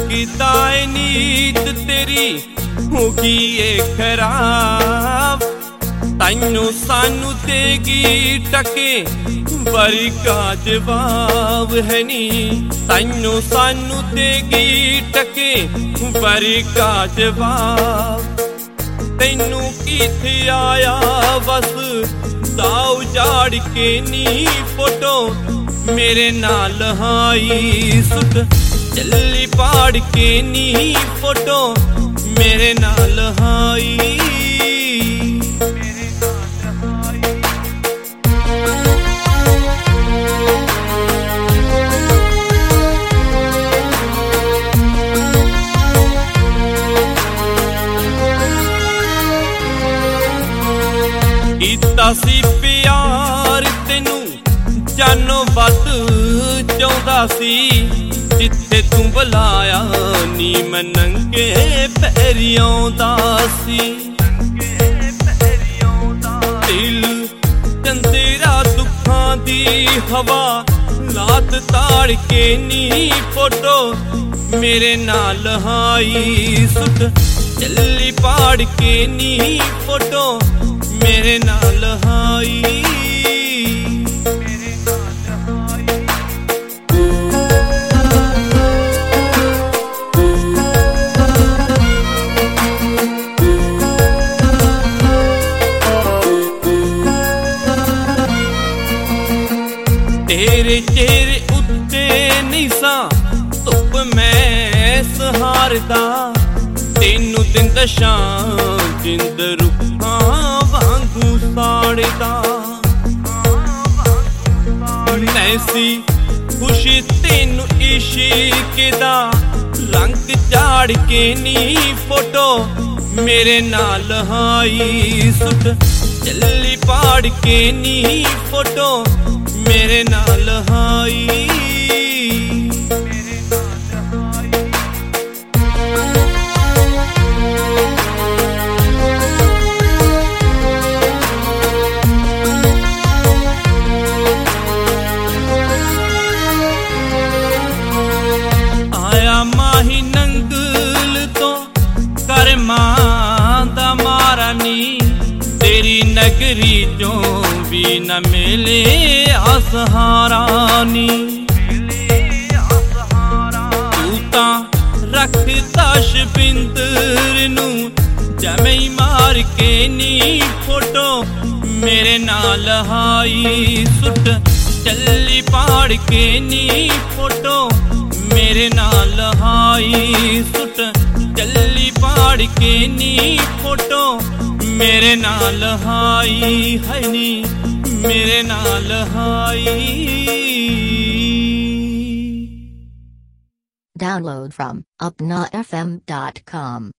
लगदा है नीत तेरी होगी ये खराब ताइनो सानू देगी टके बरी का जवाब है नी ताइनो सानू देगी टके बरी का जवाब तैनू किथे आया बस दाऊ जाड़ के नी फोटो मेरे नाल हाई सुट चली पाड़ के नी फोटो मेरे नाल हाई कीता सी प्यार तेनू जानो वध चाहुंदा सी जिथे तू बुलाया नी मैं नंगे पैरी आउंदा सी दिल चंदेरा दुखां दी हवा लात ताड़ के नी फोटो मेरे नाल हाई सुट चली पाड़ के नी फोटो मेरे नाल हाई तेरे चेहरे उत्ते निसा धुप मैं सहारदा तेनू दिन दशां जिंद रुखां वांगू साड़दा ऐसी खुशी तेनू इश्क दा रंग चाड़ के नी फोटो मेरे नाल हाई सुट चली पाड़ के नी फोटो मेरे नाल हाई आया माही नंगल तो कर मां दा मारा नी तेरी नगरी चो भी न मिले असहारा नी तू तां रखदा शबिंदर नू जमे मार के नी फोटो मेरे नाल हाई सुट चली पाड़ के नी फोटो मेरे नाल हाई सुट चली पाड़ के नी फोटो मेरे नाल हाई है नी मेरे नाल हाई Download from upnafm.com